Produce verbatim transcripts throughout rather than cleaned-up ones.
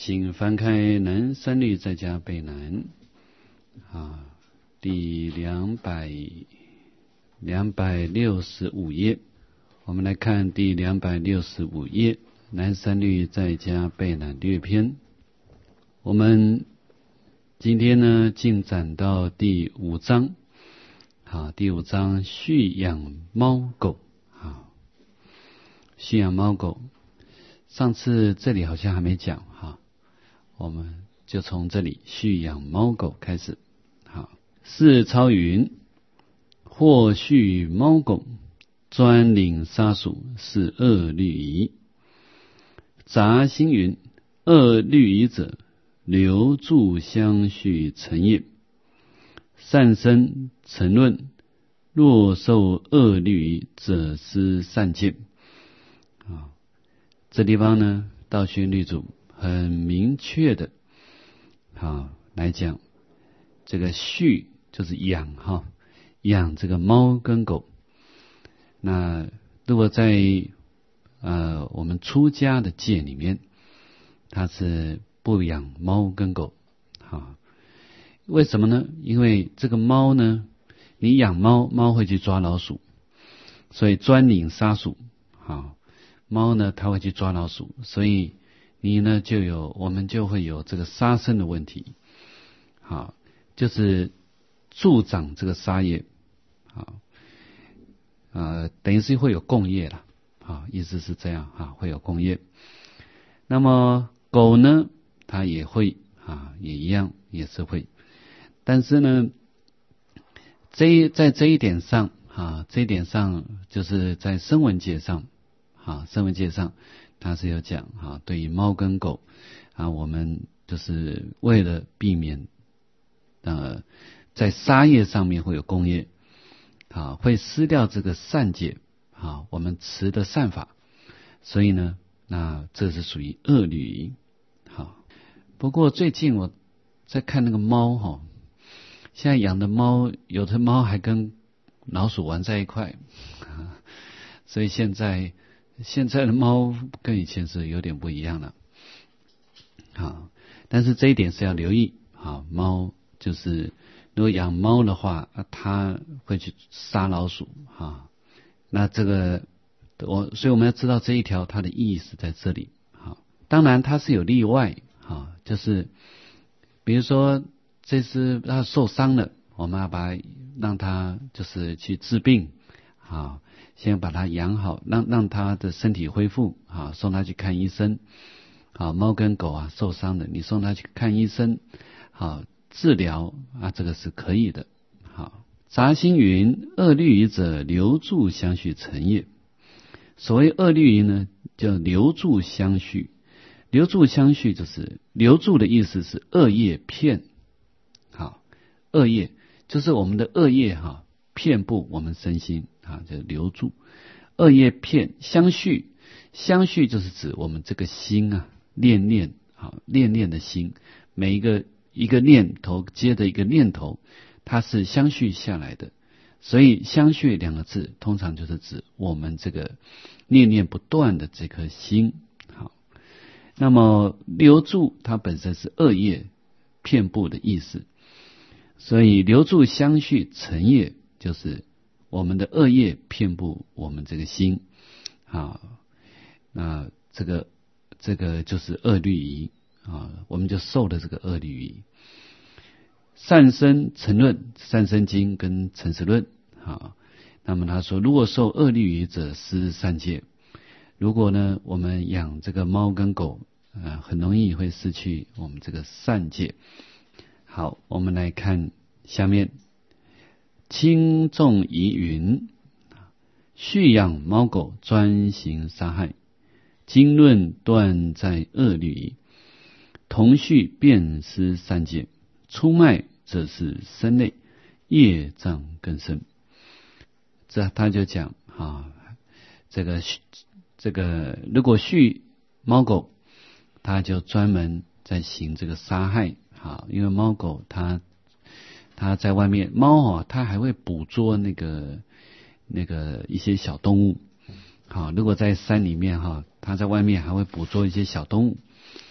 请翻开南三律在家备南啊，第两百两百六十五页，我们来看第两百六十五页南三律在家备南略篇。我们今天呢进展到第五章，好，第五章蓄养猫狗。好，蓄养猫狗，上次这里好像还没讲哈，我们就从这里蓄养猫狗开始。好，是超云，或蓄猫狗，专领杀属，是恶律仪。杂星云，恶律仪者，留住相续成业。善生成论，若受恶律仪者，失善见。啊，这地方呢，道宣律主很明确的，好来讲，这个蓄就是养哈，养这个猫跟狗。那如果在呃我们出家的戒里面，它是不养猫跟狗，好，为什么呢？因为这个猫呢，你养猫，猫会去抓老鼠，所以专领杀鼠。好，猫呢它会去抓老鼠，所以你呢就有我们就会有这个杀生的问题。好，就是助长这个杀业。好，呃，等于是会有共业啦。好，意思是这样哈，会有共业。那么狗呢，它也会啊，也一样，也是会。但是呢，这在这一点上啊，这一点上就是在声闻界上啊，声闻界上它是有讲啊，对于猫跟狗啊，我们就是为了避免呃在杀业上面会有共业啊，会失掉这个善戒啊，我们持的善法，所以呢，那这是属于恶律仪。好，不过最近我在看那个猫哈，现在养的猫，有的猫还跟老鼠玩在一块，所以现在现在的猫跟以前是有点不一样了。好，但是这一点是要留意。好，猫就是如果养猫的话，它会去杀老鼠哈。那这个我所以我们要知道这一条它的意思在这里。好，当然它是有例外哈，就是比如说这只它受伤了，我们要把它让它就是去治病，好，先把它养好，让让它的身体恢复，好，送它去看医生。好，猫跟狗啊受伤了，你送它去看医生，好，治疗啊，这个是可以的。好，杂星云，恶律仪者，留住相续成业。所谓恶律仪呢，叫留住相续。留住相续就是留住的意思是恶业骗。好，恶业就是我们的恶业哈，遍布我们身心啊，就留住。恶业骗相续，相续就是指我们这个心啊，念念好，念念的心，每一个一个念头接着一个念头，它是相续下来的。所以相续两个字通常就是指我们这个念念不断的这颗心。好，那么留住它本身是恶业遍布的意思，所以留住相续成业就是我们的恶业遍布我们这个心。好，那这个这个就是恶律仪啊，我们就受了这个恶律仪。善生成论，善生经跟成实论。好，那么他说，如果受恶律仪者，失善戒。如果呢，我们养这个猫跟狗，呃，很容易会失去我们这个善戒。好，我们来看下面，轻重疑云，蓄养猫狗，专行杀害。经论断在恶律仪，同序便失善戒。出卖则是身类，业障更深。这他就讲啊，这个这个如果蓄猫狗，他就专门在行这个杀害。好，因为猫狗它它在外面，猫哦，它还会捕捉那个那个一些小动物。好，如果在山里面哈，它在外面还会捕捉一些小动物。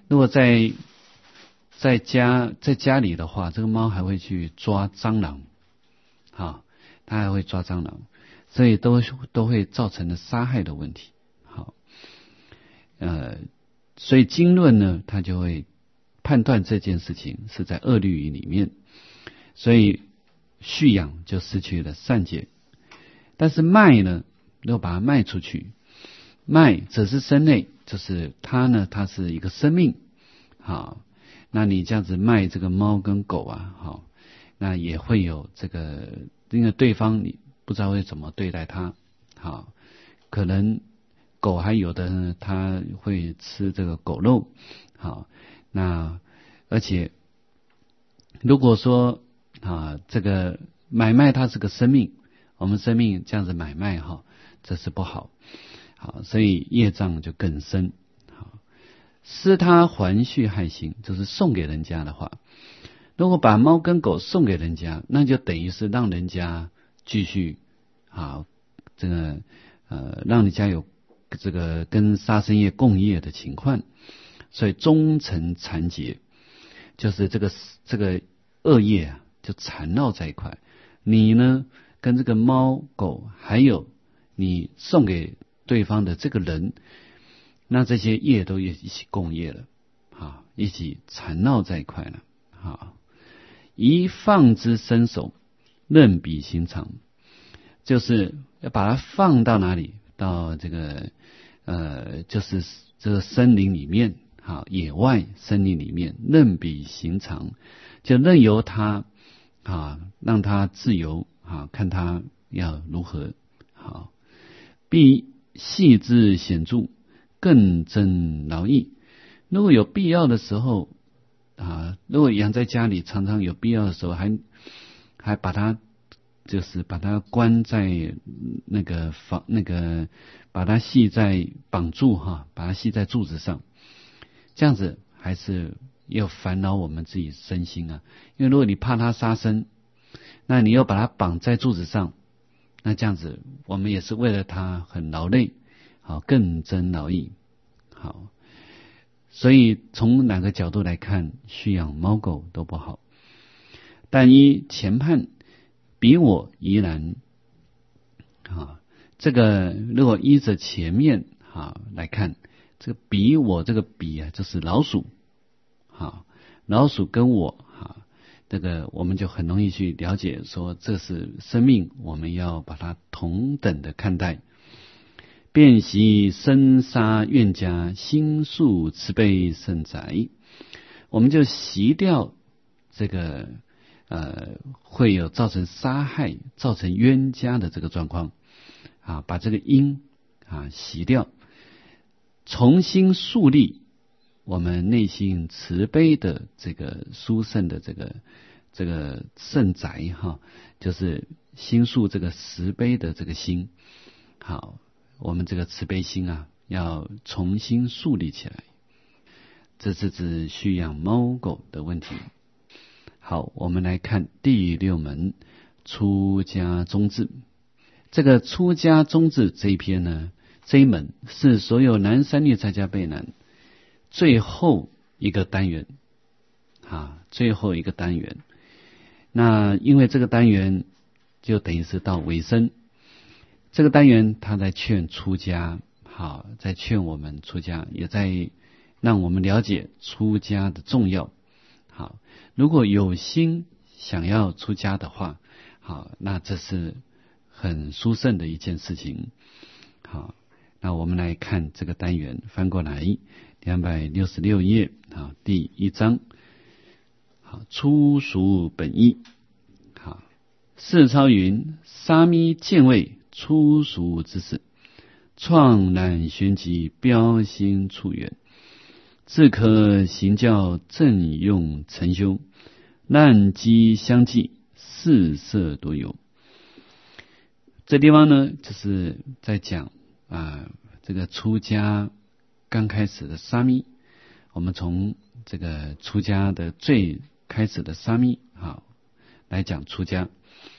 如果在在家在家里的话，这个猫还会去抓蟑螂，好，它还会抓蟑螂，所以都都会造成了杀害的问题。好，呃，所以经论呢，它就会判断这件事情是在恶律仪里面，所以蓄养就失去了善解。但是卖呢，如果把它卖出去，卖则是身内，就是它呢，它是一个生命。好，那你这样子卖这个猫跟狗啊，好，那也会有这个，因为对方你不知道会怎么对待它。好，可能狗还有的呢，它会吃这个狗肉。好，那而且如果说啊，这个买卖它是个生命，我们生命这样子买卖哈，这是不好。好，所以业障就更深。好，施他还续害心，就是送给人家的话，如果把猫跟狗送给人家，那就等于是让人家继续啊，这个呃，让人家有这个跟杀生业共业的情况，所以终成缠结，就是这个这个恶业啊，就缠绕在一块。你呢，跟这个猫狗，还有你送给对方的这个人，那这些业都一起共业了，啊，一起缠绕在一块了，啊，一放之身手，任彼行常，就是要把它放到哪里？到这个呃，就是这个森林里面，好，野外森林里面，任彼行常，就任由它啊，让它自由啊，看它要如何好，必细致显著，更增劳役。如果有必要的时候啊，如果养在家里，常常有必要的时候，还还把它就是把它关在那个房那个，把它系在绑住哈，把它系在柱子上，这样子还是要烦恼我们自己身心啊。因为如果你怕它杀生，那你又把它绑在柱子上，那这样子我们也是为了它很劳累，好，更增劳役。好，所以从哪个角度来看，蓄养猫狗都不好。但依前判，彼我宜然啊，这个如果依着前面啊来看，这个彼我这个彼啊，就是老鼠，好，老鼠跟我啊，这个我们就很容易去了解说，这是生命，我们要把它同等的看待。便习生杀怨家，心术慈悲甚哉。我们就习掉这个呃，会有造成杀害、造成冤家的这个状况啊，把这个因啊洗掉，重新树立我们内心慈悲的这个殊胜的这个这个圣宅哈，就是心树这个慈悲的这个心。好，我们这个慈悲心啊，要重新树立起来。这是指蓄养猫狗的问题。好，我们来看第六门出家宗志。这个出家宗志这一篇呢，这一门是所有男三律在家备男最后一个单元啊，最后一个单元。那因为这个单元就等于是到尾声，这个单元他在劝出家，好，在劝我们出家，也在让我们了解出家的重要。好，如果有心想要出家的话，好，那这是很殊胜的一件事情。好，那我们来看这个单元，翻过来两百六十六页，好，第一章。好，初属本义。好，世超云：沙弥见位初属之事，创然玄机，标心处远，自可行教正用成修，难机相继，四色多有。这地方呢，就是在讲啊，这个出家刚开始的沙弥，我们从这个出家的最开始的沙弥好来讲出家。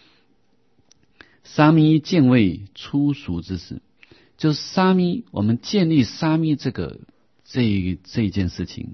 沙弥见位初属之事，就是沙弥，我们建立沙弥这个这这一件事情，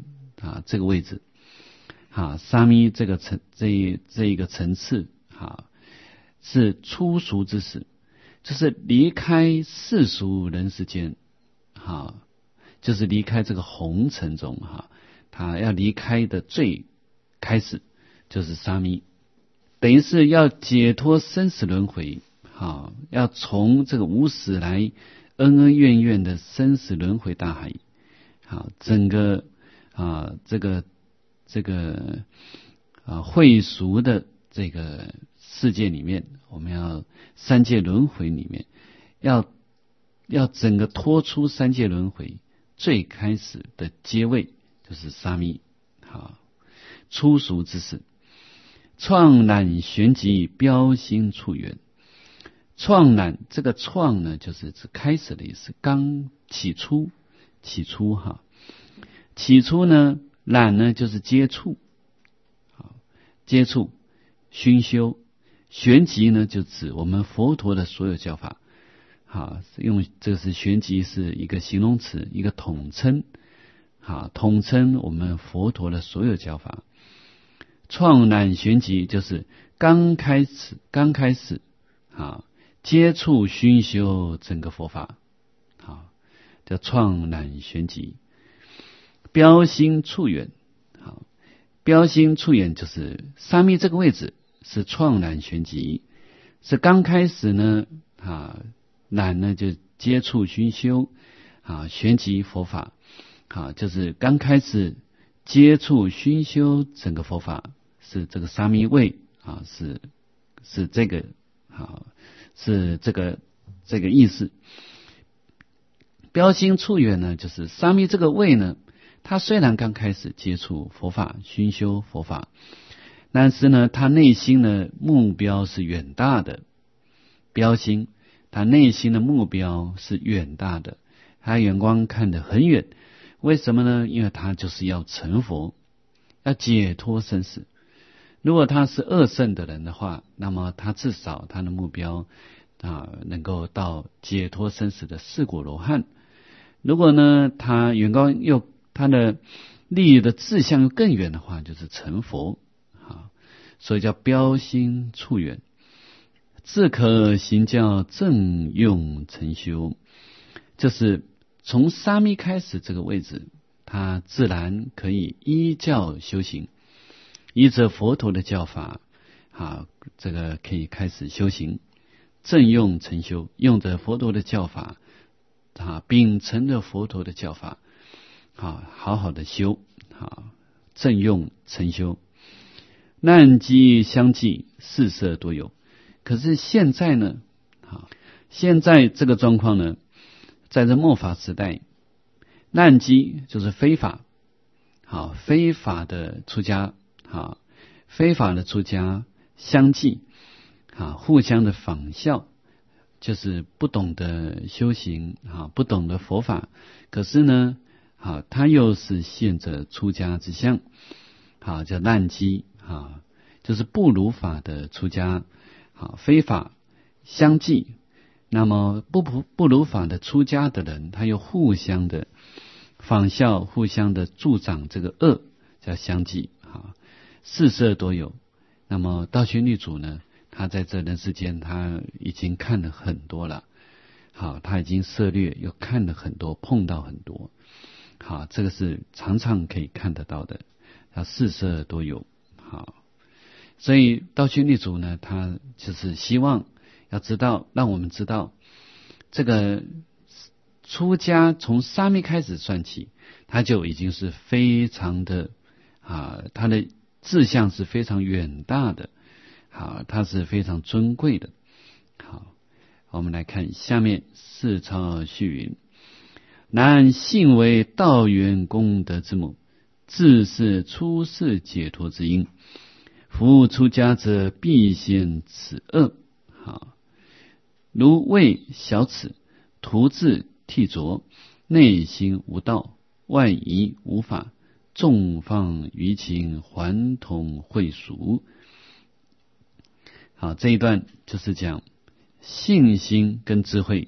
啊这个位置，啊沙弥这个层这这一个层次啊是出俗之时，就是离开世俗人世间，啊就是离开这个红尘中哈，他要离开的最开始就是沙弥，等于是要解脱生死轮回，好，要从这个无始来恩恩怨怨的生死轮回大海，好，整个啊这个这个啊慧俗的这个世界里面，我们要三界轮回里面，要要整个脱出三界轮回，最开始的阶位就是沙弥，好，出俗之事。创览旋即标新处远，创览这个创呢，就是指开始的意思，刚起初，起初哈，起初呢，览呢就是接触，好，接触，熏修，旋即呢就指我们佛陀的所有教法，好，用这个是旋即是一个形容词，一个统称，好，统称我们佛陀的所有教法。创览旋即就是刚开始，刚开始啊，接触熏修整个佛法，好，叫创览旋即。标新处远，好，标新处远就是沙弥这个位置是创览旋即，是刚开始呢啊，览呢就接触熏修啊，旋即佛法，好，就是刚开始接触熏修整个佛法。是这个沙弥位啊，是是这个啊，是这个这个意思。标新处远呢，就是沙弥这个位呢，他虽然刚开始接触佛法、熏修佛法，但是呢，他内心的目标是远大的。标新，他内心的目标是远大的，他眼光看得很远。为什么呢？因为他就是要成佛，要解脱生死。如果他是二圣的人的话，那么他至少他的目标啊能够到解脱生死的四果罗汉。如果呢他远高又他的利益的志向又更远的话，就是成佛啊，所以叫标新处远。自可行教正用成修，就是从沙弥开始这个位置，他自然可以依教修行。依着佛陀的教法，啊，这个可以开始修行，正用成修，用着佛陀的教法，啊，秉承着佛陀的教法，啊，好好的修，啊，正用成修。难机相继，四摄多有。可是现在呢，啊，现在这个状况呢，在这末法时代，难机就是非法，好，非法的出家。啊，非法的出家相继，啊，互相的仿效，就是不懂得修行，啊，不懂得佛法，可是呢，啊，他又是现着出家之相，啊，叫滥机，啊，就是不如法的出家，啊，非法相继，那么不不不如法的出家的人，他又互相的仿效，互相的助长这个恶，叫相继，啊。四摄多有，那么道宣律主呢，他在这人世间他已经看了很多了，好，他已经涉略又看了很多，碰到很多，好，这个是常常可以看得到的，他四摄多有，好，所以道宣律主呢，他就是希望要知道，让我们知道这个出家从沙弥开始算起，他就已经是非常的啊，他的志向是非常远大的，好，它是非常尊贵的。好，我们来看下面四抄序云：然性为道源功德之母，自是出世解脱之因。夫出家者必先此恶。好，如为小此，徒自剃着，内心无道，外仪无法。纵放于情，还同会俗。好，这一段就是讲信心跟智慧，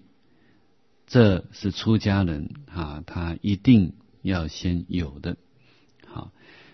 这是出家人啊，他一定要先有的。好，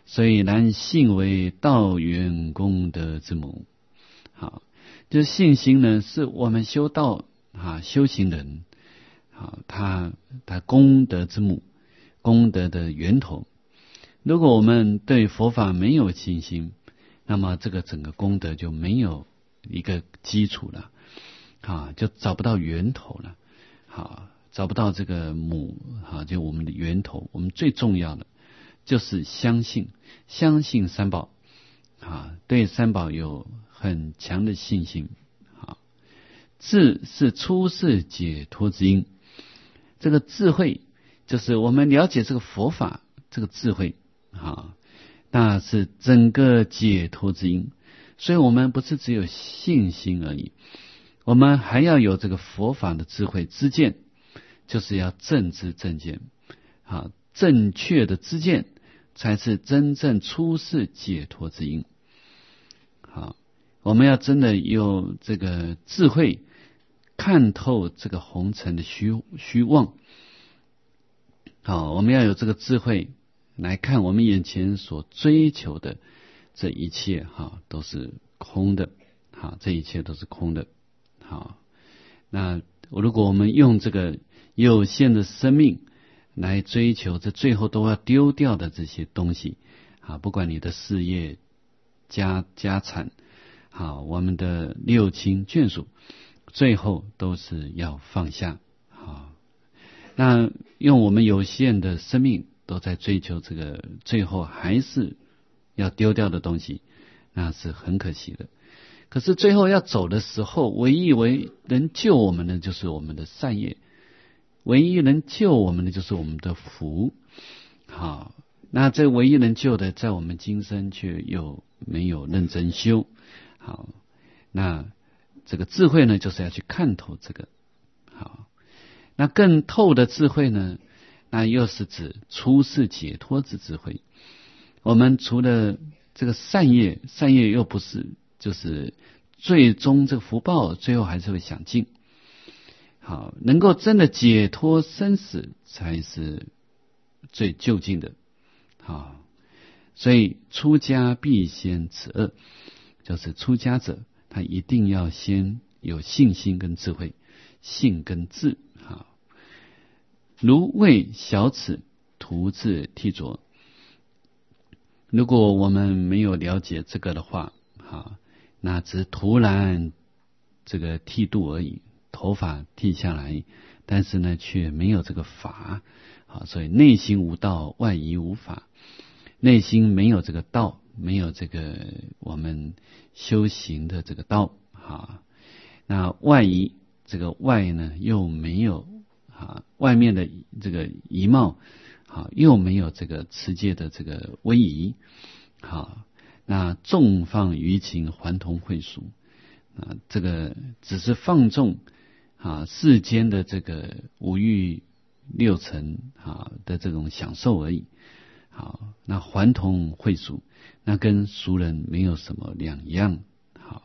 所以然信为道源功德之母。好，就是信心呢，是我们修道啊修行人啊，他他功德之母，功德的源头。如果我们对佛法没有信心，那么这个整个功德就没有一个基础了，啊，就找不到源头了，好，找不到这个母，啊，就我们的源头。我们最重要的就是相信，相信三宝，啊，对三宝有很强的信心，啊，智是出世解脱之因，这个智慧就是我们了解这个佛法，这个智慧，啊。那是整个解脱之因，所以我们不是只有信心而已，我们还要有这个佛法的智慧知见，就是要正知正见，啊，正确的知见才是真正出世解脱之因。好，我们要真的有这个智慧，看透这个红尘的虚虚妄。好，我们要有这个智慧来看我们眼前所追求的这一切，哈，都是空的，好，这一切都是空的。好，那如果我们用这个有限的生命来追求这最后都要丢掉的这些东西，啊，不管你的事业、家家产，好，我们的六亲眷属，最后都是要放下。好，那用我们有限的生命都在追求这个最后还是要丢掉的东西，那是很可惜的。可是最后要走的时候，唯一为能救我们的就是我们的善业，唯一能救我们的就是我们的福。好，那这唯一能救的，在我们今生却又没有认真修。好，那这个智慧呢，就是要去看透这个。好，那更透的智慧呢，那又是指出世解脱之智慧。我们除了这个善业，善业又不是就是最终这个福报最后还是会享尽。好，能够真的解脱生死才是最究竟的。好，所以出家必先此二，就是出家者他一定要先有信心跟智慧，信跟智。好，如为小齿徒自剃琢。如果我们没有了解这个的话，好，那只突然这个剃度而已，头发剃下来，但是呢却没有这个法，好，所以内心无道，外仪无法。内心没有这个道，没有这个我们修行的这个道，好，那外仪这个外呢又没有啊，外面的这个仪貌，好，又没有这个持戒的这个威仪，好，那纵放于情，还同会俗啊，这个只是放纵啊世间的这个五欲六尘啊的这种享受而已。好，那还同会俗，那跟俗人没有什么两样。好，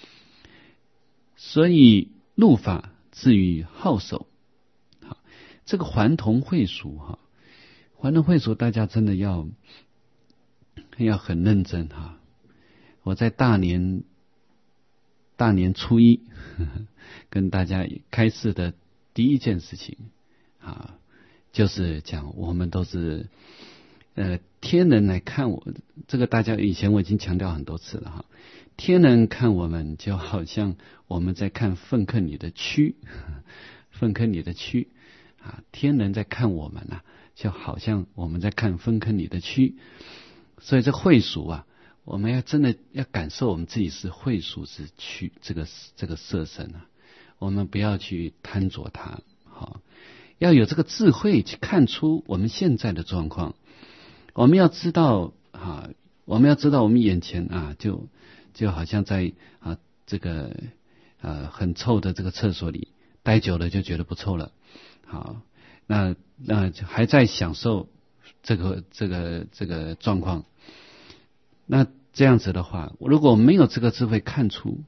所以入法至于好守。好，这个还同会俗哈，还同会俗，大家真的要要很认真哈。我在大年大年初一呵呵跟大家开示的第一件事情啊，就是讲我们都是呃天人来看我，这个大家以前我已经强调很多次了哈。天人看我们就好像我们在看粪坑里的蛆，粪坑里的蛆啊，天人在看我们啊，就好像我们在看粪坑里的蛆。所以这会俗啊，我们要真的要感受我们自己是会俗之蛆，这个这个色身啊，我们不要去贪着它，好，要有这个智慧去看出我们现在的状况。我们要知道啊，我们要知道我们眼前啊，就就好像在啊这个呃很臭的这个厕所里待久了就觉得不臭了，好，那那还在享受这个这个这个状况，那这样子的话，如果没有这个智慧看出，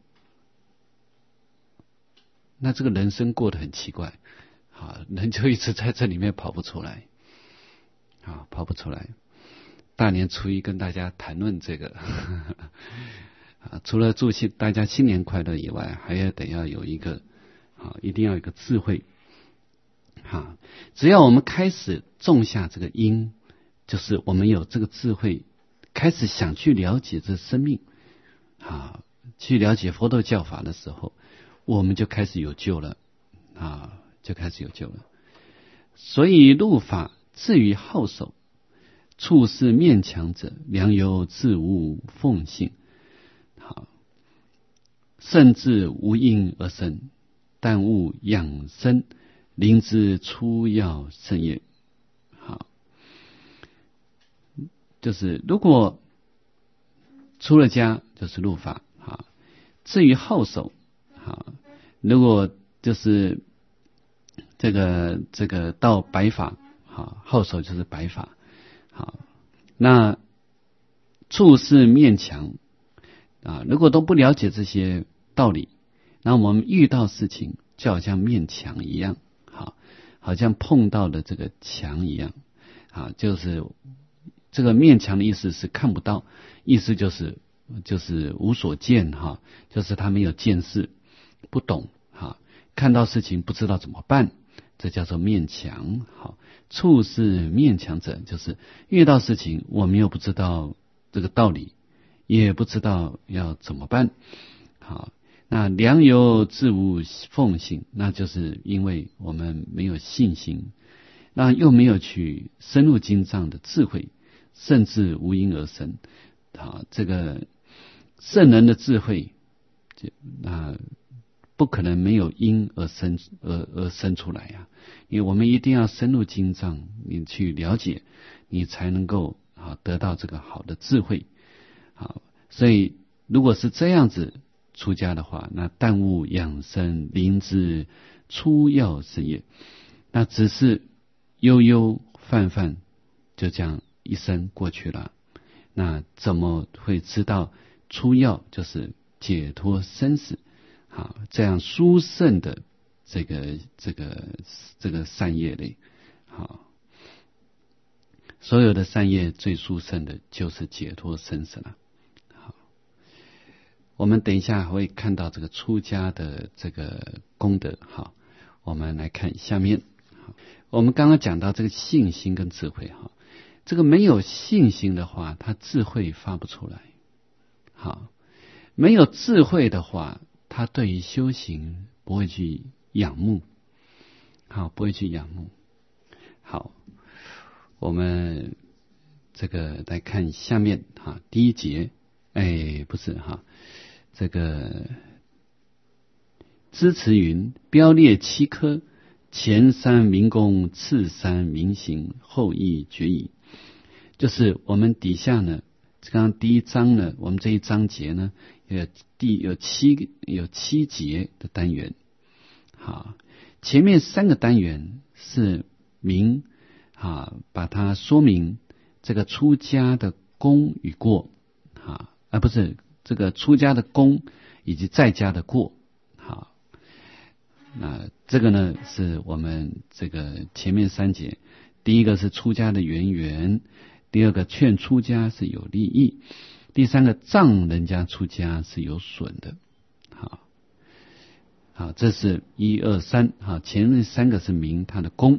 那这个人生过得很奇怪，好，人就一直在这里面跑不出来，好，跑不出来。 大年初一跟大家谈论这个啊，除了祝新大家新年快乐以外，还要得要有一个啊，一定要有一个智慧啊。只要我们开始种下这个因，就是我们有这个智慧，开始想去了解这生命啊，去了解佛陀教法的时候，我们就开始有救了啊，就开始有救了。所以入法至于好守，处事面强者，良由自无奉性。好，甚至无因而生，但勿养生，灵之初要甚也。好，就是如果出了家就是入法，好，至于好守，好，如果就是这个这个到白法，好，好守就是白法，好，那处事面强啊，如果都不了解这些道理，那我们遇到事情就好像面墙一样，好，好像碰到的这个墙一样，啊，就是这个面墙的意思是看不到，意思就是就是无所见哈，就是他没有见识，不懂哈，看到事情不知道怎么办，这叫做面墙。好，处事面墙者，就是遇到事情我们又不知道这个道理，也不知道要怎么办。好，那良由自无奉行，那就是因为我们没有信心，那又没有去深入经藏的智慧，甚至无因而生。好，这个圣人的智慧，那不可能没有因而生而而生出来呀、啊！因为我们一定要深入经藏，你去了解，你才能够啊得到这个好的智慧。好，所以如果是这样子出家的话，那但勿养生，灵之初要甚也。那只是悠悠泛泛就这样一生过去了，那怎么会知道初要就是解脱生死？好，这样殊胜的这个这个这个善业类，好，所有的善业最殊胜的就是解脱生死了。好，我们等一下还会看到这个出家的这个功德。好，我们来看下面。好，我们刚刚讲到这个信心跟智慧，哈，这个没有信心的话，他智慧发不出来。好，没有智慧的话，他对于修行不会去仰慕，好，不会去仰慕。好，我们这个来看下面哈，第一节，哎，不是哈，这个支持云标列七科，前三明功，次三明行，后一决疑。就是我们底下呢，刚刚第一章呢，我们这一章节呢，有第有七有七节的单元。好，前面三个单元是明啊，把它说明这个出家的功与过，啊，而不是这个出家的功以及在家的过。好，那这个呢是我们这个前面三节，第一个是出家的缘缘，第二个劝出家是有利益，第三个障人家出家是有损的。好，好，这是一二三，好，前面三个是明他的功。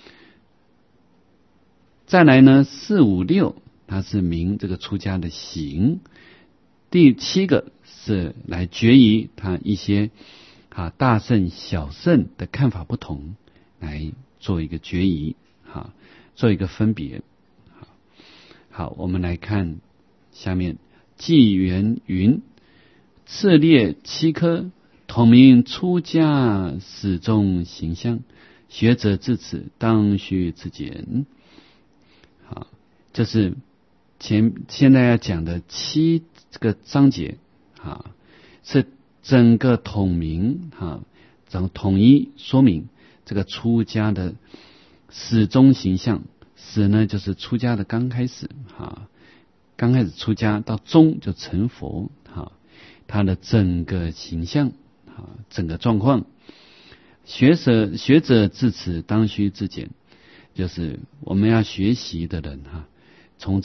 再来呢，四五六，它是明这个出家的行。第七个是来决疑他一些啊大圣小圣的看法不同，来做一个决疑，哈，做一个分别。好，好，我们来看下面纪元云，次列七科，统名出家始终行相，学者至此当须自检。好，这是前现在要讲的七这个章节，啊，是整个统名，哈，整统一说明这个出家的始终形象。始呢，就是出家的刚开始，哈，刚开始出家到终就成佛，哈，他的整个形象，哈，整个状况。学者学者至此当须自检。就是我们要学习的人哈，从这里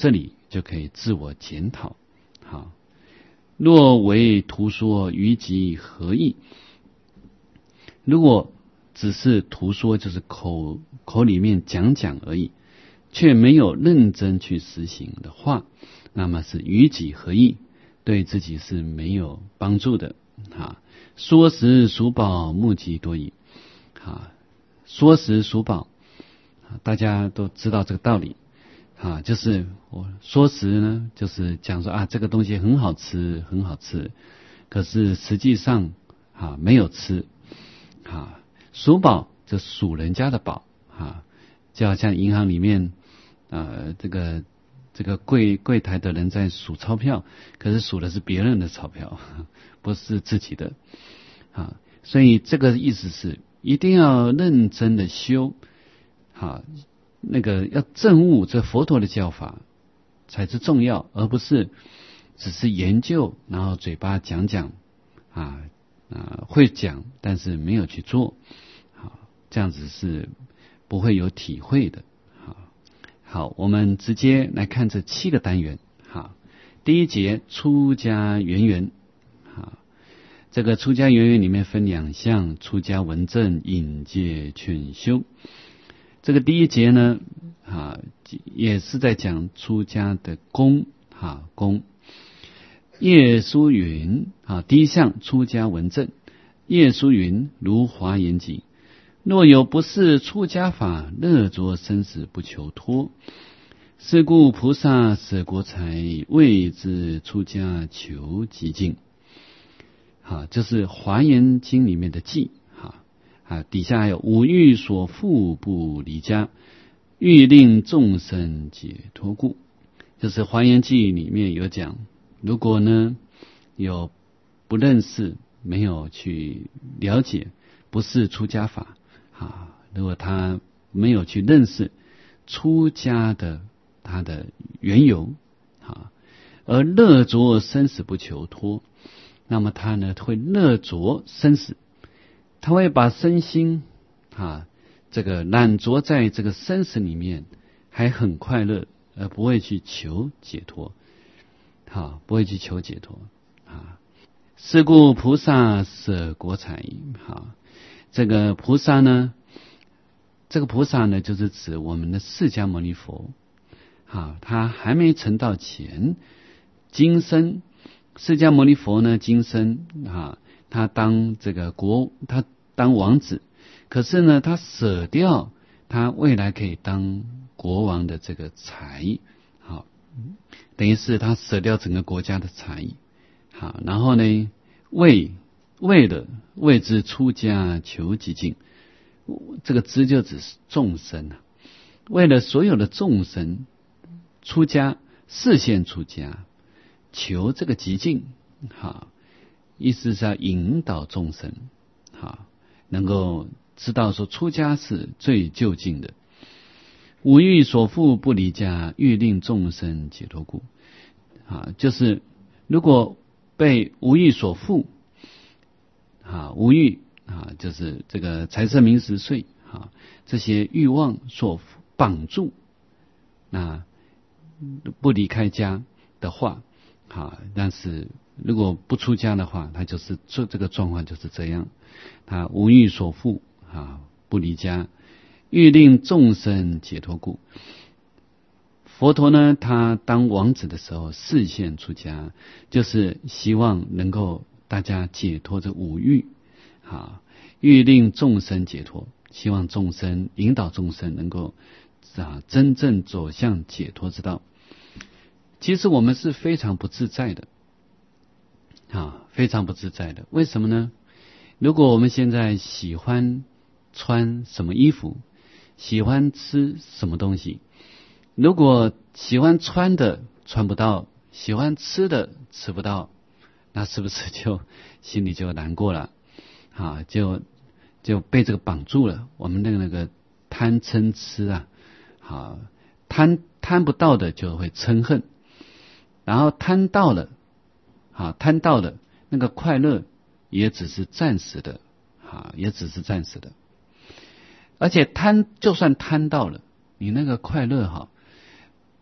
就可以自我检讨。好，若为图说，于己何益？如果只是图说，就是口口里面讲讲而已，却没有认真去实行的话，那么是于己何益？对自己是没有帮助的。啊，说食孰饱，目极多矣。啊，说食孰饱，大家都知道这个道理。啊，就是我说食呢，就是讲说啊，这个东西很好吃，很好吃，可是实际上啊没有吃。啊，数饱就数人家的饱。啊，就好像银行里面，呃，这个这个柜柜台的人在数钞票，可是数的是别人的钞票，不是自己的。啊，所以这个意思是一定要认真的修。啊，那个要证悟这佛陀的教法才是重要，而不是只是研究，然后嘴巴讲讲，啊啊会讲，但是没有去做。好，这样子是不会有体会的。好，好，我们直接来看这七个单元。好，第一节出家圆圆。好，这个出家圆圆里面分两项：出家文正、引戒劝修。这个第一节呢，啊，也是在讲出家的功。哈，功。业书云，啊，第一项出家文正。业书云，如华严集：若有不是出家法，乐着生死不求脱。是故菩萨舍国财，为之出家求极尽。啊，这是华严经里面的记。啊，底下还有五欲所缚不离家，欲令众生解脱故。就是华严记里面有讲，如果呢有不认识，没有去了解，不是出家法啊，如果他没有去认识出家的他的缘由啊，而乐着生死不求脱，那么他呢会乐着生死。他会把身心啊，这个染着在这个生死里面，还很快乐，而不会去求解脱。好，不会去求解脱啊。是故菩萨舍国财。好，这个菩萨呢，这个菩萨呢，就是指我们的释迦牟尼佛。好，他还没成道前，今生释迦牟尼佛呢，今生啊。他当这个国，他当王子，可是呢，他舍掉他未来可以当国王的这个财，好，等于是他舍掉整个国家的财，好，然后呢，为为了为之出家求极尽，这个之就只是众生啊，为了所有的众生出家，示现出家，求这个极尽，好。意思是要引导众生，好，能够知道说出家是最究竟的。五欲所缚不离家，欲令众生解脱故。啊，就是如果被五欲所缚，啊，五欲啊，就是这个财色名食睡，啊，这些欲望所绑住，那不离开家的话，啊，但是。如果不出家的话，他就是这这个状况就是这样，他无欲所缚啊，不离家，欲令众生解脱故。佛陀呢，他当王子的时候示现出家，就是希望能够大家解脱这五欲啊，欲令众生解脱，希望众生引导众生能够啊真正走向解脱之道。其实我们是非常不自在的。啊，非常不自在的。为什么呢？如果我们现在喜欢穿什么衣服，喜欢吃什么东西，如果喜欢穿的穿不到，喜欢吃的吃不到，那是不是就心里就难过了？啊，就就被这个绑住了。我们那个那个贪嗔痴啊，好，贪贪不到的就会嗔恨，然后贪到了。啊，贪到的那个快乐也只是暂时的，啊，也只是暂时的。而且贪，就算贪到了，你那个快乐哈，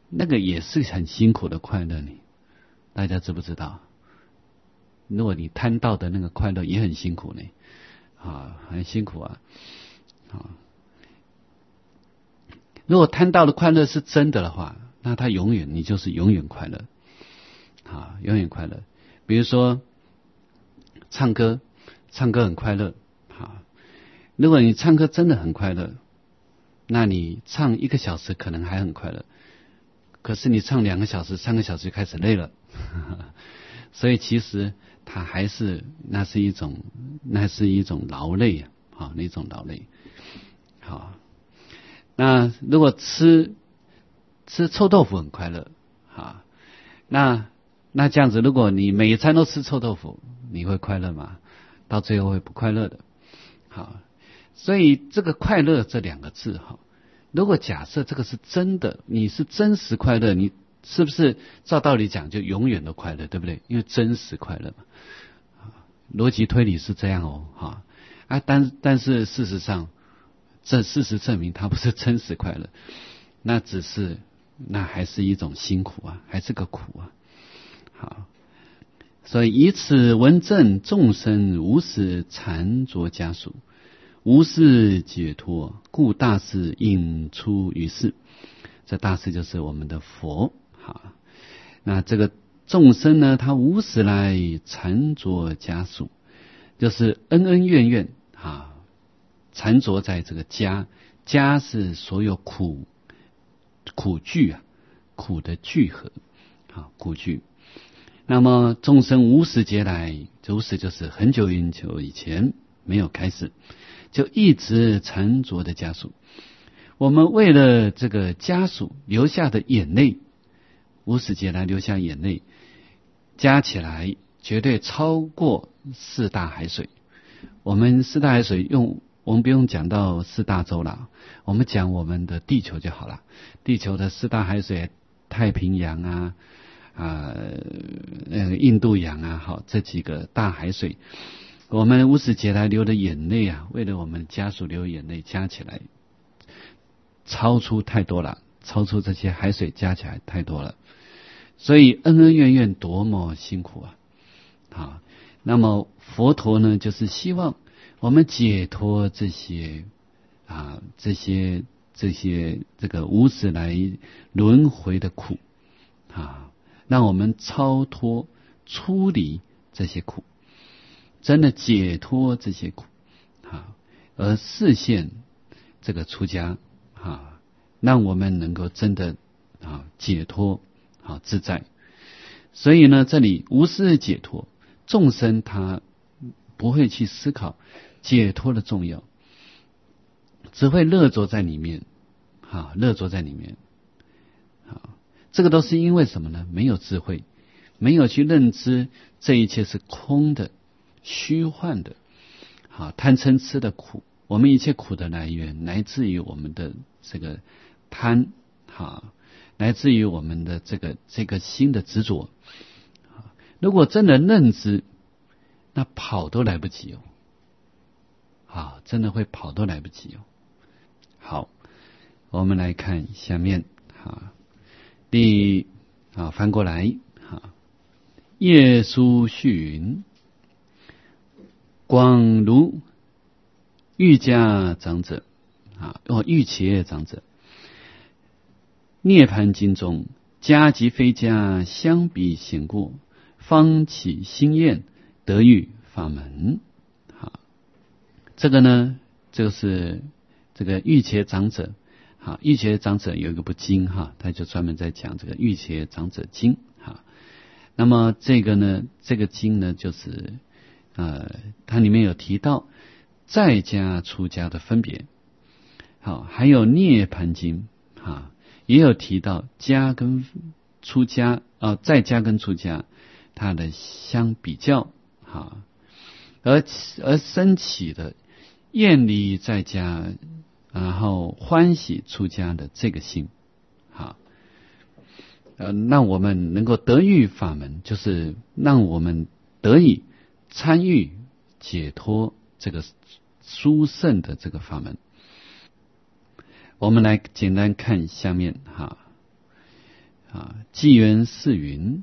那个也是很辛苦的快乐呢，大家知不知道？如果你贪到的那个快乐也很辛苦呢，啊，很辛苦啊，啊。如果贪到的快乐是真的的话，那他永远你就是永远快乐，啊，永远快乐。比如说唱歌，唱歌很快乐，啊，如果你唱歌真的很快乐，那你唱一个小时可能还很快乐，可是你唱两个小时、三个小时就开始累了，所以其实它还是那是一种那是一种劳累啊，啊，那种劳累，好。那如果吃吃臭豆腐很快乐啊，那那这样子，如果你每一餐都吃臭豆腐，你会快乐吗？到最后会不快乐的。好，所以这个快乐这两个字哈，如果假设这个是真的，你是真实快乐，你是不是照道理讲就永远都快乐，对不对？因为真实快乐嘛，逻辑推理是这样哦，哈啊，但但是事实上。这事实证明，它不是真实快乐，那只是，那还是一种辛苦啊，还是个苦啊。好，所以以此闻证，众生无始缠着枷束，无事解脱，故大士应出于世。这大士就是我们的佛。好，那这个众生呢，他无始来缠着枷束，就是恩恩怨怨啊。缠着在这个家，家是所有苦苦聚啊，苦的聚合啊，苦聚。那么众生无始劫来，无始就是很久很久以前没有开始，就一直缠着的枷束。我们为了这个枷束流下的眼泪，无始劫来流下眼泪，加起来绝对超过四大海水。我们四大海水用。我们不用讲到四大洲了，我们讲我们的地球就好了。地球的四大海水，太平洋啊，啊、呃，印度洋啊，好，这几个大海水，我们无始劫来流的眼泪啊，为了我们家属流眼泪，加起来超出太多了，超出这些海水加起来太多了。所以恩恩怨怨多么辛苦啊！好，那么佛陀呢，就是希望。我们解脱这些啊，这些这些这个无始来轮回的苦啊，让我们超脱、出离这些苦，真的解脱这些苦啊，而实现这个出家啊，让我们能够真的啊解脱啊自在。所以呢，这里无始解脱，众生他不会去思考。解脱的重要，只会乐着在里面，好，乐着在里面，好，这个都是因为什么呢？没有智慧，没有去认知这一切是空的、虚幻的，好，贪嗔痴的苦，我们一切苦的来源来自于我们的这个贪，好，来自于我们的这个这个心的执着，如果真的认知，那跑都来不及哦。啊，真的会跑都来不及哦。好，我们来看下面啊，第啊翻过来啊，叶书续云，广如瑜伽长者啊，哦瑜伽长者，涅盘经中，家及非家相比显过，方起心愿，得遇法门。这个呢，就是这个瑜伽长者，好，瑜伽长者有一个部经哈，他就专门在讲这个瑜伽长者经哈。那么这个呢，这个经呢，就是呃，它里面有提到在家出家的分别，好，还有涅盘经哈，也有提到家跟出家啊、呃，在家跟出家它的相比较哈，而而升起的。厌离在家，然后欢喜出家的这个心，好，呃，让我们能够得遇法门，就是让我们得以参与解脱这个殊胜的这个法门。我们来简单看下面哈， 啊，纪元是云，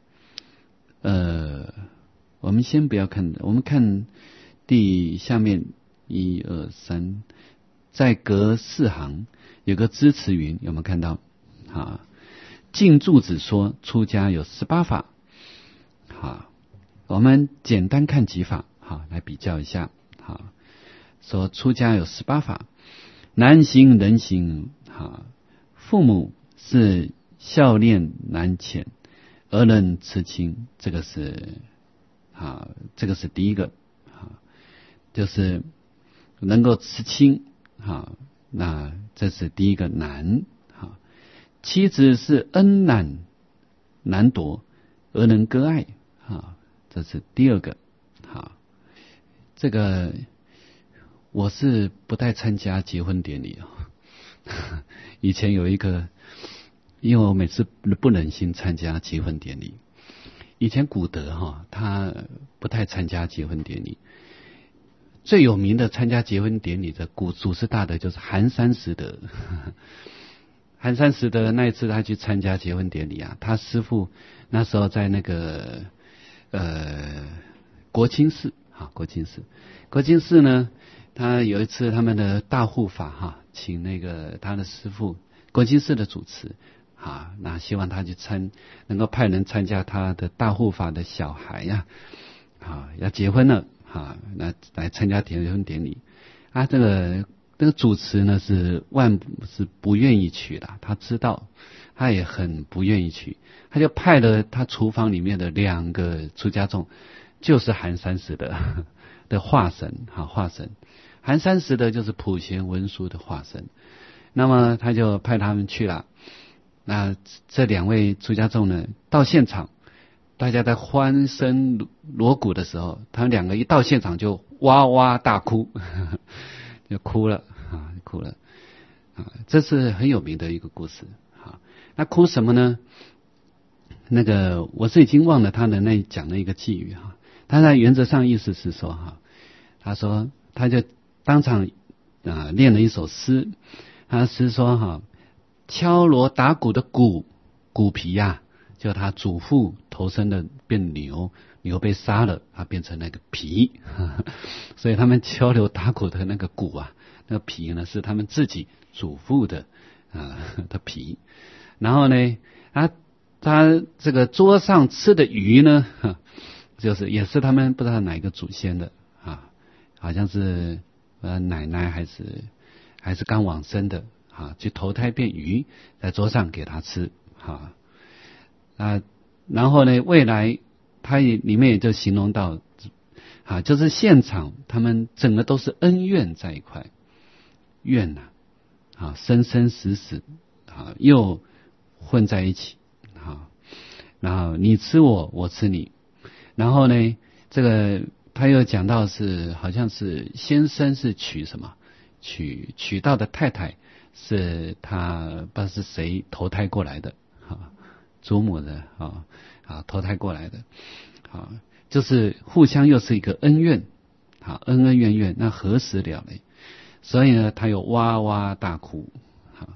呃，我们先不要看，我们看第下面一二三，再隔四行有个支持云，有没有看到？啊，净住子说出家有十八法，好，我们简单看几法，好，来比较一下，好，说出家有十八法，难行人行，好，父母是孝念难遣，而能慈亲，这个是啊，这个是第一个啊，就是能够慈亲啊，那这是第一个难啊。妻子是恩难难夺，而能割爱啊，这是第二个啊。这个我是不太参加结婚典礼啊，以前有一个。因为我每次不忍心参加结婚典礼，以前古德哈他不太参加结婚典礼，最有名的参加结婚典礼的古祖师大德就是寒山拾得。寒山拾得那一次他去参加结婚典礼啊，他师父那时候在那个呃国清寺啊，国清寺，国清寺呢，他有一次他们的大护法哈，请那个他的师父国清寺的主持。啊，那希望他去参，能够派人参加他的大护法的小孩呀，啊，要结婚了，啊，那来参加结婚典礼。啊，这个这个主持呢是万是不愿意娶的，他知道，他也很不愿意娶，他就派了他厨房里面的两个出家众，就是寒山拾得的化身，哈，化身。寒山拾得就是普贤文殊的化身，那么他就派他们去了。那这两位出家众呢，到现场，大家在欢声锣鼓的时候，他们两个一到现场就哇哇大哭，呵呵就哭了啊，哭了啊，这是很有名的一个故事啊。那哭什么呢？那个我是已经忘了他的那讲的一个寄语哈，他在原则上意思是说哈，他说他就当场啊练了一首诗，他诗说哈。敲锣打鼓的鼓鼓皮呀、啊，就他祖父投生的变牛，牛被杀了，它变成那个皮，呵呵所以他们敲锣打鼓的那个鼓啊，那个皮呢是他们自己祖父的啊的皮。然后呢，他他这个桌上吃的鱼呢，就是也是他们不知道哪一个祖先的啊，好像是呃奶奶还是还是刚往生的。啊，去投胎变鱼，在桌上给他吃，哈啊，然后呢，未来他也里面也就形容到，啊，就是现场他们整个都是恩怨在一块，怨呐、啊，啊，生生死死，啊，又混在一起，啊，然后你吃我，我吃你，然后呢，这个他又讲到是好像是先生是娶什么，娶娶到的太太。是他不知道是谁投胎过来的啊，祖母的啊啊投胎过来的啊，就是互相又是一个恩怨啊，恩恩怨怨，那何时了呢？所以呢，他又哇哇大哭啊。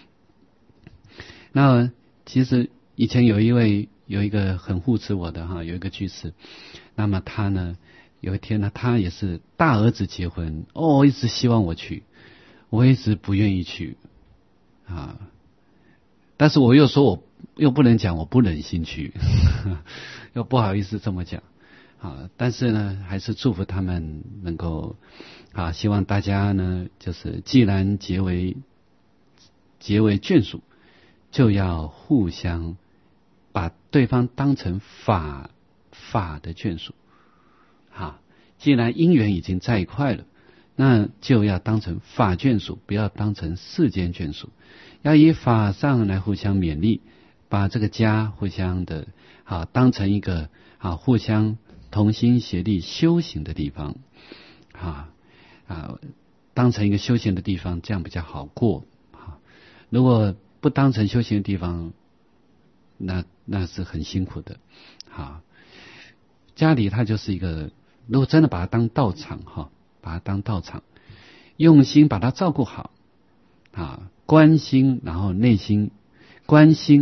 那其实以前有一位有一个很护持我的哈，有一个居士，那么他呢有一天呢，他也是大儿子结婚哦，一直希望我去。我一直不愿意去啊，但是我又说我又不能讲我不忍心去，呵呵又不好意思这么讲啊。但是呢，还是祝福他们能够啊，希望大家呢，就是既然结为结为眷属，就要互相把对方当成法法的眷属啊。既然姻缘已经在一块了。那就要当成法眷属，不要当成世间眷属，要以法上来互相勉励，把这个家互相的啊当成一个啊互相同心协力修行的地方啊啊当成一个修行的地方，这样比较好过啊。如果不当成修行的地方，那那是很辛苦的啊。家里它就是一个，如果真的把它当道场哈。把它当道场，用心把它照顾好啊，关心，然后内心关心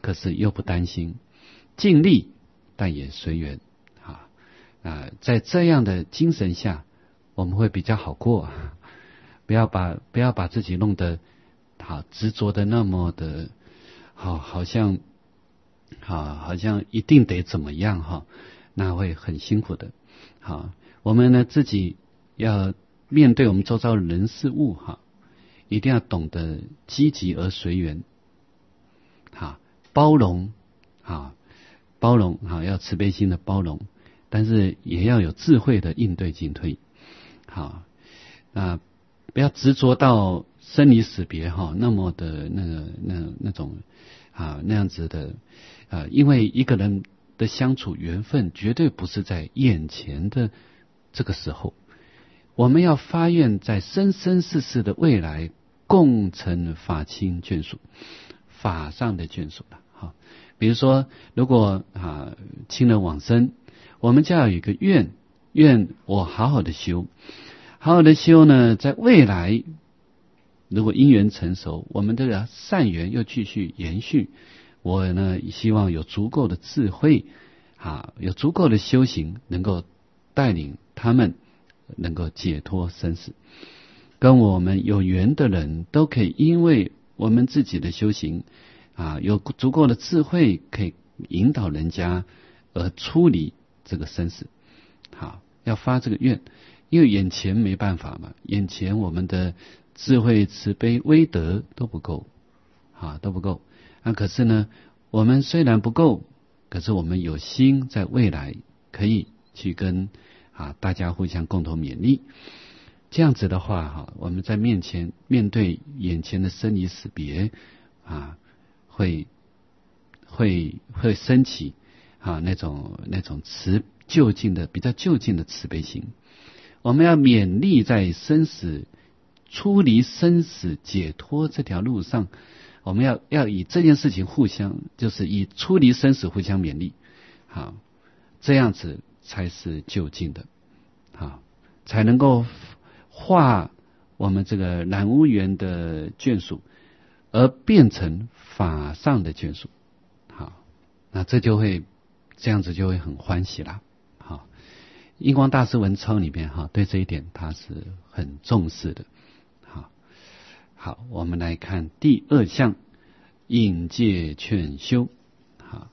可是又不担心，尽力但也随缘啊啊，在这样的精神下，我们会比较好过，不要把不要把自己弄得好执着的那么的好，好像好好像一定得怎么样哈，那会很辛苦的。好，我们呢自己要面对我们周遭的人事物哈，一定要懂得积极而随缘，好包容，好包容，好要慈悲心的包容，但是也要有智慧的应对进退。好，啊，不要执着到生离死别哈，那么的那个那那种啊那样子的啊，因为一个人的相处缘分绝对不是在眼前的这个时候，我们要发愿在生生世世的未来共成法亲眷属，法上的眷属了。好，比如说如果啊亲人往生，我们就要有一个愿，愿我好好的修，好好的修呢，在未来如果因缘成熟，我们的善缘又继续延续，我呢希望有足够的智慧啊，有足够的修行，能够带领他们能够解脱生死。跟我们有缘的人都可以因为我们自己的修行啊，有足够的智慧，可以引导人家而出离这个生死。好，要发这个愿，因为眼前没办法嘛，眼前我们的智慧、慈悲、威德都不够啊，都不够。那、啊、可是呢，我们虽然不够，可是我们有心在未来可以去跟啊大家互相共同勉励。这样子的话哈，我们在面前面对眼前的生离死别啊，会会会升起啊那种那种慈就近的比较就近的慈悲心。我们要勉励在生死出离生死解脱这条路上，我们要要以这件事情互相，就是以出离生死互相勉励，好，这样子才是就近的，好，才能够化我们这个染污缘的眷属，而变成法上的眷属。好，那这就会这样子就会很欢喜啦。好，印光大师文钞里面哈，对这一点他是很重视的。好，好，我们来看第二项，引戒劝修。好，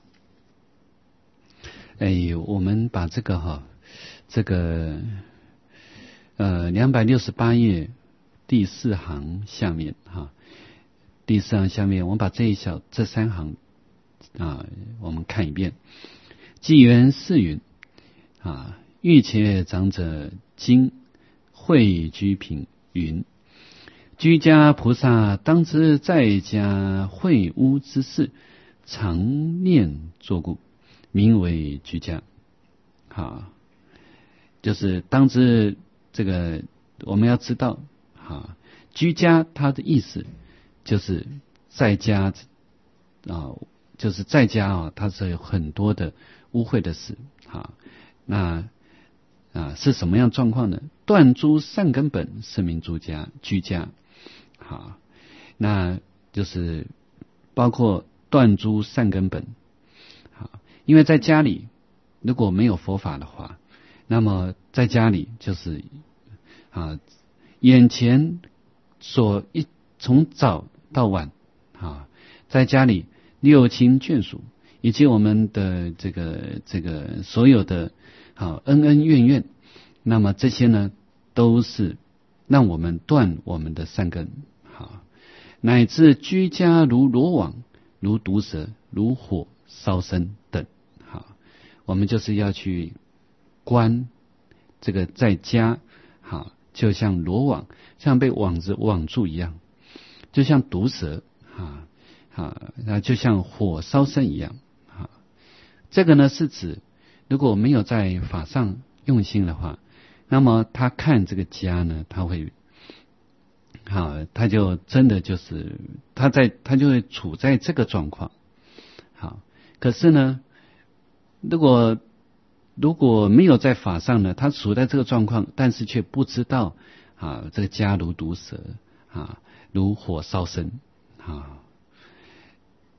哎，我们把这个哈，这个。呃，两百六十八页第四行下面哈，第四行下面，我们把这一小这三行啊，我们看一遍。纪元是云啊，欲切长者经会居品云：居家菩萨当知在家会屋之事，常念作故，名为居家。好，就是当知。这个我们要知道，哈，居家它的意思就是在家啊，就是在家啊，它是有很多的污秽的事，哈，那啊是什么样状况呢？断诸善根本，是名居家，居家，好，那就是包括断诸善根本，好，因为在家里如果没有佛法的话。那么在家里就是啊，眼前所一从早到晚啊，在家里六亲眷属以及我们的这个这个所有的啊恩恩怨怨，那么这些呢都是让我们断我们的善根，好，乃至居家如罗网、如毒蛇、如火烧身等，好，我们就是要去。观这个在家，好，就像罗网，像被网子网住一样，就像毒蛇，啊啊，那就像火烧身一样，啊，这个呢是指，如果没有在法上用心的话，那么他看这个家呢，他会，好，他就真的就是他在他就会处在这个状况，好，可是呢，如果如果没有在法上呢，他处在这个状况，但是却不知道啊，这个家如毒蛇啊，如火烧身啊。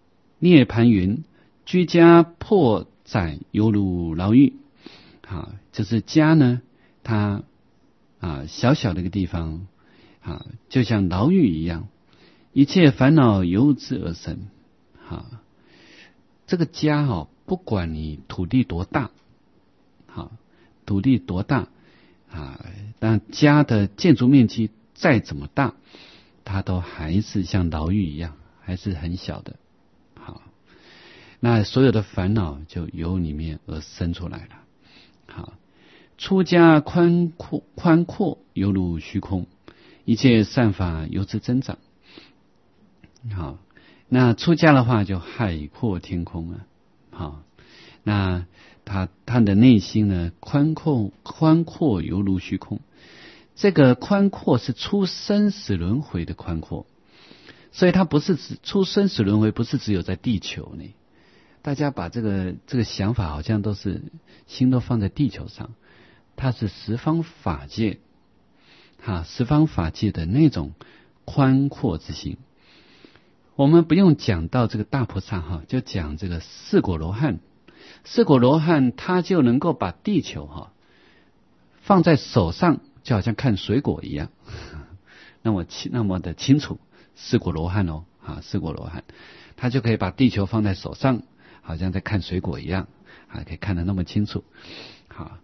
涅盘云：居家破窄犹如牢狱。啊，就是家呢，它啊小小的一个地方啊，就像牢狱一样，一切烦恼由之而生。啊，这个家哦，不管你土地多大，好，土地多大啊，但家的建筑面积再怎么大，它都还是像牢狱一样，还是很小的。好，那所有的烦恼就由里面而生出来了。好，出家宽阔宽阔犹如虚空，一切善法由之增长。好，那出家的话就海阔天空啊。好，那他他的内心呢，宽阔宽阔犹如虚空。这个宽阔是出生死轮回的宽阔，所以它不是指出生死轮回，不是只有在地球呢。大家把这个这个想法好像都是心都放在地球上，它是十方法界，哈，十方法界的那种宽阔之心。我们不用讲到这个大菩萨哈，就讲这个四果罗汉。四果罗汉他就能够把地球哈放在手上，就好像看水果一样，那么那么的清楚。四果罗汉哦，啊，四果罗汉，他就可以把地球放在手上，好像在看水果一样，啊，可以看得那么清楚。好，